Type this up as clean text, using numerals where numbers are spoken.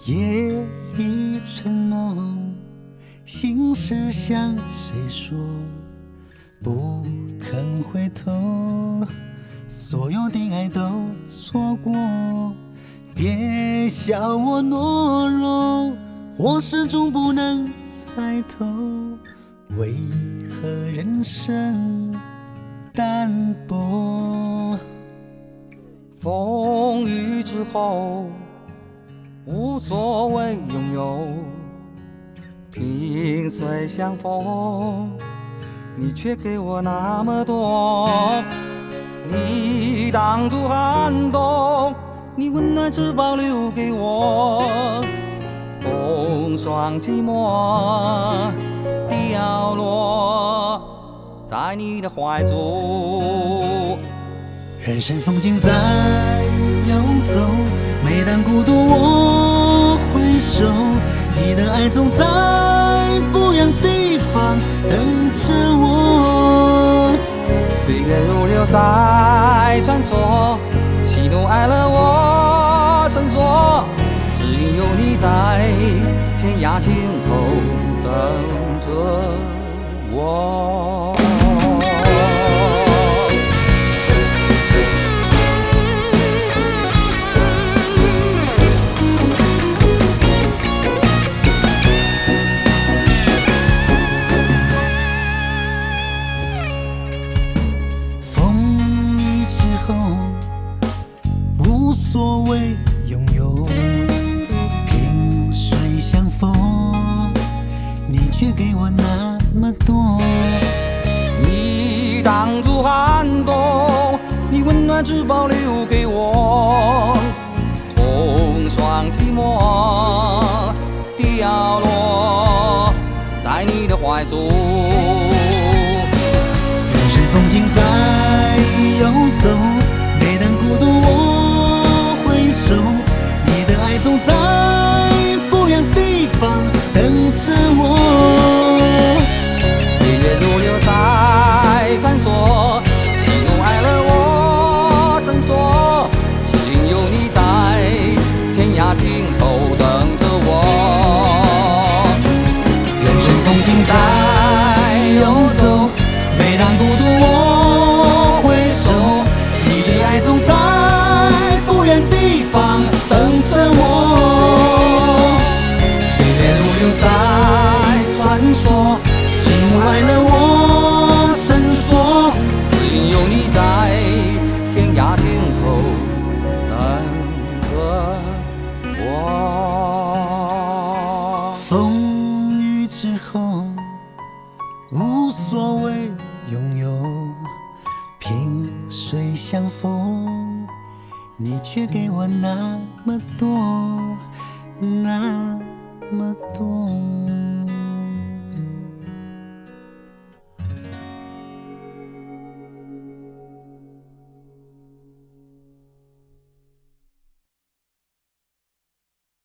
夜已沉默，心事向谁说？不肯回头，所有的爱都错过。别笑我懦弱，我始终不能猜透，为何人生淡薄？ 风雨之后，无所谓拥有，萍水相逢，你却给我那么多。你挡住寒冬，你温暖只保留给我。风霜寂寞掉落在你的怀中。 人生风景在游走，每当孤独我回首，你的爱总在不样地方等着我。 岁月如流在穿梭，喜怒哀乐我深锁，只因有你在天涯尽头等着我。 无所谓拥有，萍水相逢，你却给我那么多。 你挡住寒冬，你温暖只保留给我。风霜寂寞掉落在你的怀中。 人生风景在游走，每当孤独我回首，你的爱总在不样地方等着我。 岁月如流在穿梭，喜怒哀乐我深锁，只因有你在天涯尽头等着我。 人生风景在游走，每当孤独我回首，你的爱总在不远地方等着我。岁月如流在穿梭，喜怒哀乐我深锁， 只因有你在天涯尽头等着我。 风雨之后无所谓拥有，萍水相逢，你却给我那么多，那么多。